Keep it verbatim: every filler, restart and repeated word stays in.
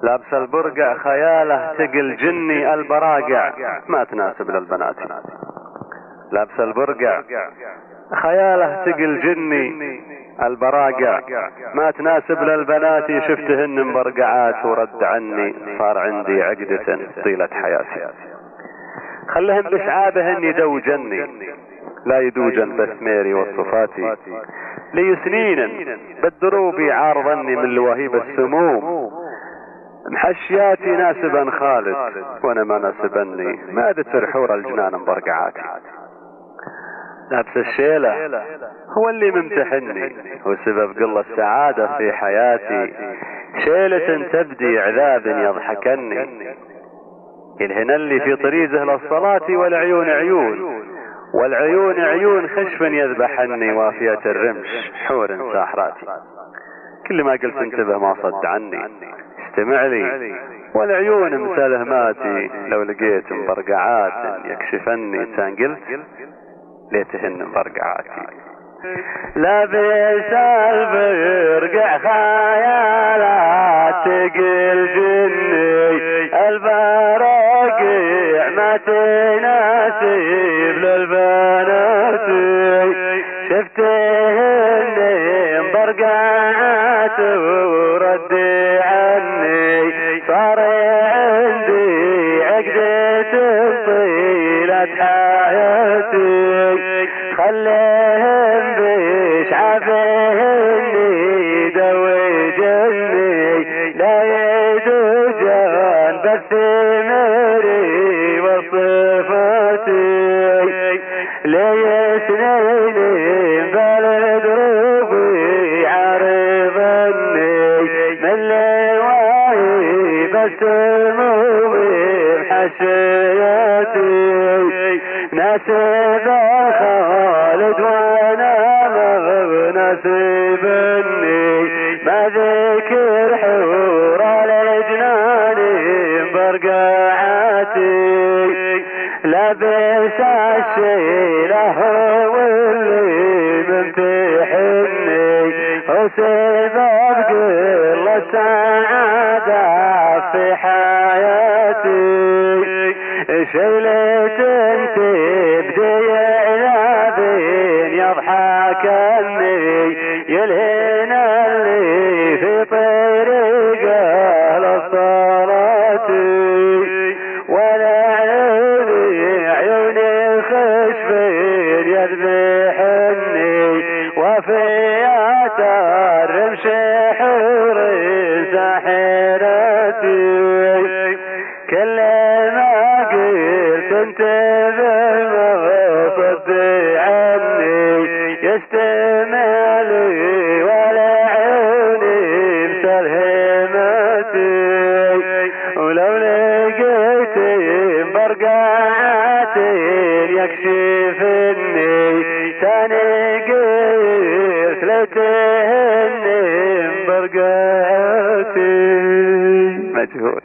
لابس البرقع خياله تقل جني البراقع ما تناسب للبنات. لابس البرقع خياله تقل جني البراقع ما تناسب للبنات. شفتهن مبرقعات ورد عني صار عندي عقدة طيلة حياتي. خلهم بشعابهن يدوجني لا يدوجن بثميري والصفاتي. لي سنين بالدروب عارضني من لوهيب السموم. محشياتي ناسبا خالد وانا ما ناسبني ما دتر حور الجنان مبرقعاتي. لابس الشيلة هو اللي ممتحني وسبب قلة السعادة في حياتي. شيلة تبدي عذاب يضحكني. الهن اللي في طريزه للصلاة والعيون عيون والعيون عيون خشف يذبحني. وافية الرمش حور ساحراتي. كل ما قلت انتبه ما صد عني. استمع لي والعيون مسلهماتي. لو لقيت مبرقعات يكشفني تنقلت ليتهن مبرقعاتي. لابس البرقع خيالات تقل جني البراقع ما تناسب للبنات. شفتهن مبرقعات وردي عني صار عندي عقدة طيلة حياتي. خليهم بشعابهن يدوجني لا يدوجن بالثمري وصفاتي. لي سنين بالدروب عارضني من لواهب السموم حشياتي. ناسب خالد وانا ناسبني ما ذكر حور الجنان برقعاتي. لابس الشيله هو اللي ممتحني وسبب قلة السعادة في حياتي. شيلة تبدي عذاب يضحكني يلهن اللي في طريقه للصلاة. ولا عيوني عيوني خشف يذبحني وفيات الرمش حور ساحرتي. كل ما قلت انتبه ما صد عني يستمع لي ولا عيوني مسلهمتي. ولو لقيت برقعات يكشفني ثاني قلت ليتهن برقعاتي. مجهول.